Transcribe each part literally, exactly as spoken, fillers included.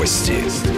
Новости.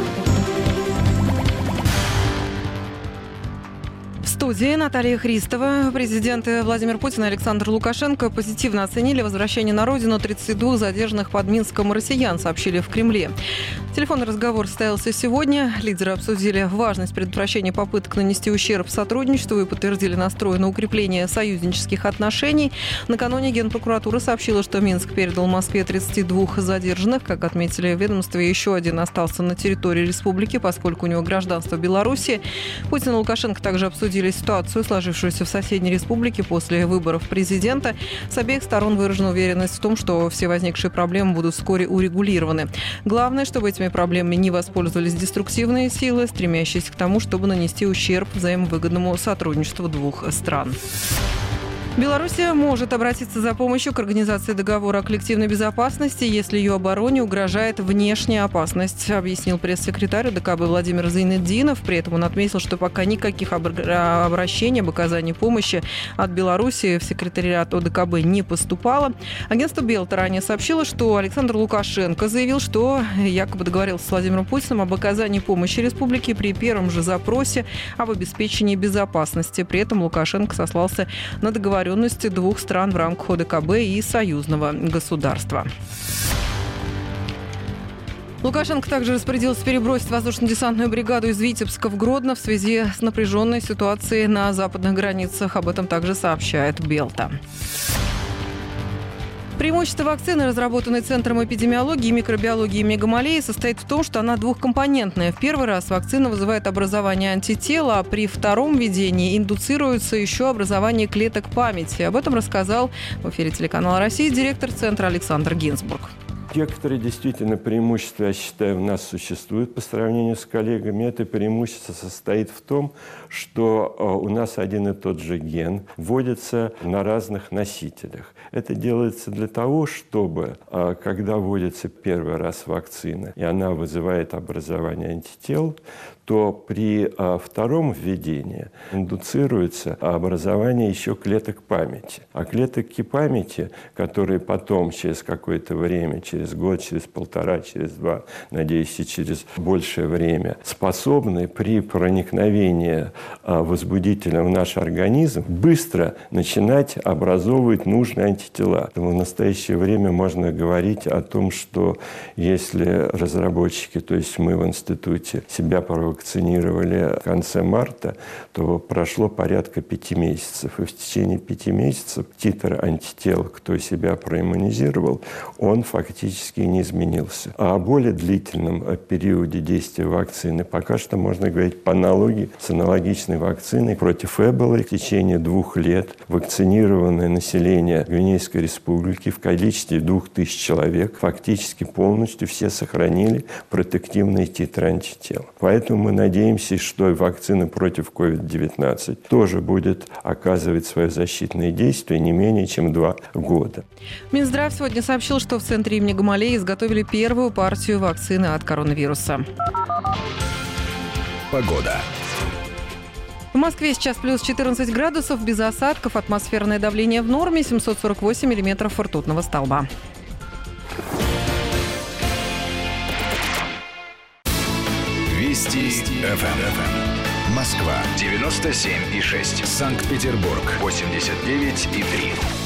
В студии Наталья Христова. Президенты Владимир Путин и Александр Лукашенко позитивно оценили возвращение на родину тридцати двух задержанных под Минском россиян, сообщили в Кремле. Телефонный разговор состоялся сегодня. Лидеры обсудили важность предотвращения попыток нанести ущерб сотрудничеству и подтвердили настрой на укрепление союзнических отношений. Накануне Генпрокуратура сообщила, что Минск передал Москве тридцати двух задержанных. Как отметили в ведомстве, еще один остался на территории республики, поскольку у него гражданство Беларуси. Путин и Лукашенко также обсудили ситуацию, сложившуюся в соседней республике после выборов президента. С обеих сторон выражена уверенность в том, что все возникшие проблемы будут вскоре урегулированы. Главное, чтобы этими проблемами не воспользовались деструктивные силы, стремящиеся к тому, чтобы нанести ущерб взаимовыгодному сотрудничеству двух стран. Белоруссия может обратиться за помощью к Организации договора о коллективной безопасности, если ее обороне угрожает внешняя опасность, объяснил пресс-секретарь ОДКБ Владимир Зайнетдинов. При этом он отметил, что пока никаких обращений об оказании помощи от Белоруссии в секретариат ОДКБ не поступало. Агентство Белта ранее сообщило, что Александр Лукашенко заявил, что якобы договорился с Владимиром Путиным об оказании помощи республике при первом же запросе об обеспечении безопасности. При этом Лукашенко сослался на договоренность двух стран в рамках ОДКБ и союзного государства. Лукашенко также распорядился перебросить воздушно-десантную бригаду из Витебска в Гродно в связи с напряженной ситуацией на западных границах. Об этом также сообщает Белта. Преимущество вакцины, разработанной Центром эпидемиологии и микробиологии Мегамалеи, состоит в том, что она двухкомпонентная. В первый раз вакцина вызывает образование антител, а при втором введении индуцируется еще образование клеток памяти. Об этом рассказал в эфире телеканала «Россия» директор Центра Александр Гинзбург. Некоторые действительно преимущества, я считаю, у нас существуют по сравнению с коллегами. Это преимущество состоит в том, что у нас один и тот же ген вводится на разных носителях. Это делается для того, чтобы, когда вводится первый раз вакцина, и она вызывает образование антител, то при а, втором введении индуцируется образование еще клеток памяти. А клетки памяти, которые потом, через какое-то время, через год, через полтора, через два, надеюсь, и через большее время, способны при проникновении а, возбудителя в наш организм быстро начинать образовывать нужные антитела. Поэтому в настоящее время можно говорить о том, что если разработчики, то есть мы в институте, себя провокационировали, вакцинировали в конце марта, то прошло порядка пяти месяцев. И в течение пяти месяцев титр антител, кто себя проиммунизировал, он фактически не изменился. А о более длительном периоде действия вакцины пока что можно говорить по аналогии с аналогичной вакциной против Эболы. В течение двух лет вакцинированное население Гвинейской республики в количестве двух тысяч человек фактически полностью все сохранили протективные титры антител. Поэтому мы надеемся, что и вакцина против ковид девятнадцать тоже будет оказывать свое защитное действие не менее чем два года. Минздрав сегодня сообщил, что в центре имени Гамалеи изготовили первую партию вакцины от коронавируса. Погода. В Москве сейчас плюс четырнадцать градусов, без осадков, атмосферное давление в норме, семьсот сорок восемь миллиметров ртутного столба. Вести эф эм. Москва девяносто семь и шесть. Санкт-Петербург восемьдесят девять и три.